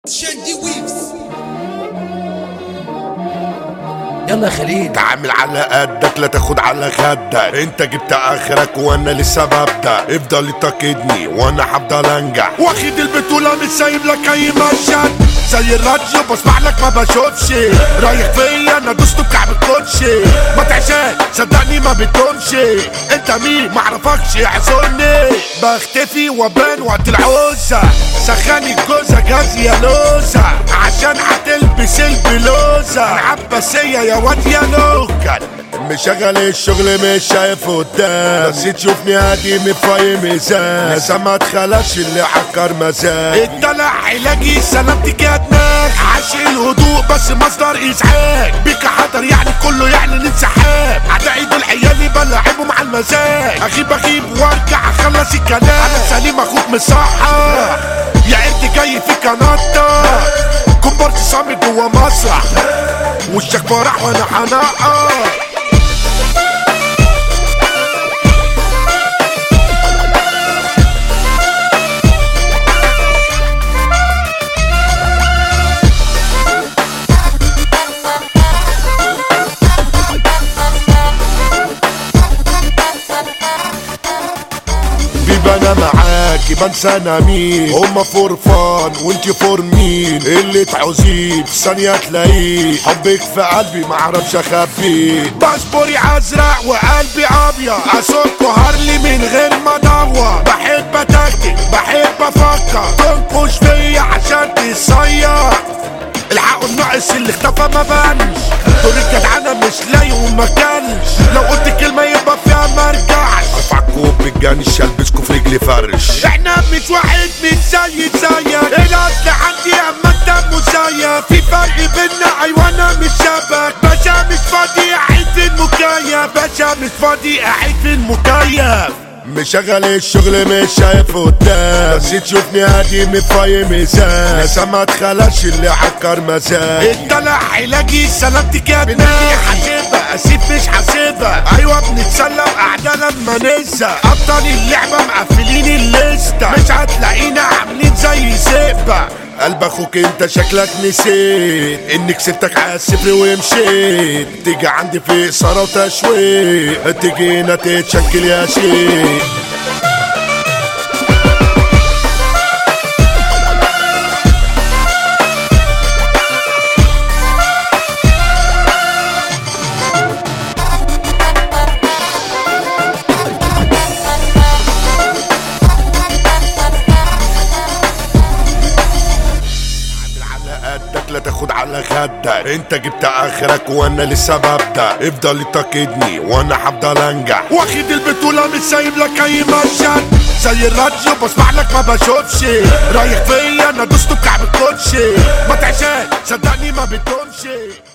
شندي ويفز. يلا يا خليل تعامل على قدك لا تاخد على خدك، انت جبت اخرك وانا لسه ببدأ، افضل تقيدني وانا هفضل انجح، واخد البطولة مش سايب لك اي مشهد، زي الراديو بسمع لك ما بشوفش، رايح فيا انا دوست بكعب الكوتشي، ما تعشان صدقني ما بتقومش، انت مين معرفكش اعذرني، بختفي وبان وقت العوزة، سخاني الجوزة جاز يا لوزة، عشان هتلبس البلوزة، العباسية يا واد يا لوكال، مشغل الشغل مش شايف قدام، بس تشوفني قديم في ميزان، لسه ما اتخلقش اللي عكر مزاج، الدلع علاجي سلامتك يا دماغ، عاش الهدوء بس مصدر ازعاج، بيك حضر يعني كله يعني الانسحاب، اعدائي دول عيالي بلعبهم مع المزاج، اغيب وارجع اخلص الكلام، انا سليم اخوك مصحح، يا انت جاي في كنطة، كومبارس صامت جوا مسرح، وشك فرح وانا حنقع. انا معاكي بنسى انا مين، هما فور فان وانتي فور مين، اللي تعوزيه في ثانية تلاقيه، حبك في قلبي معرفش اخبيه، باسبوري ازرق وقلبي ابيض، اسوق هارلي من غير ما ادور، بحب اتكتك بحب افكر، تنكش فيا عشان تصير، الحقوا الناقص اللي اختفى ما بانش، دور الجدعنة مش لاقي وما كانش، لو قلت كلمة يبقى فيها مرجعش، ارفعكوا بالجنش البسكوا في رجلي فرش، احنا مش واحد مش زيك، الاصل عندي اما انت مزيف، في فرق بينا ايوه انا مش شبك، باشا مش فاضي قاعد في المكيف، باشا مش فاضي قاعد في المكيف، مشغل الشغل مش شايف قدام، بس تشوفني قديم في ميزان، لسه ما اتخلقش اللي عكر مزاج، الدلع علاجي سلامتك يا دماغ، حاسبها اسيب مش حاسبها، ايوه بنتسلى وقاعدة لما ننسى، ابطال اللعبة مقفلين الليستة، مش هتلاقينا عاملين زي زئبة، قلب اخوك انت شكلك نسيت انك سبتك على الصفر ومشيت، تيجي عندي في اثارة وتشويق، تيجي هنا تتشكل يا شيخ، لا تاخد على خدك، انت جبت اخرك وانا لسه ببدأ، افضل تقيدني وانا هفضل انجح، واخد البطولة مش سايب لك اي مشهد، زي الراديو بسمع لك ما بشوفش، رايح فيا انا دوست بكعب الكوتشي، ما تعشان صدقني ما بتقومش.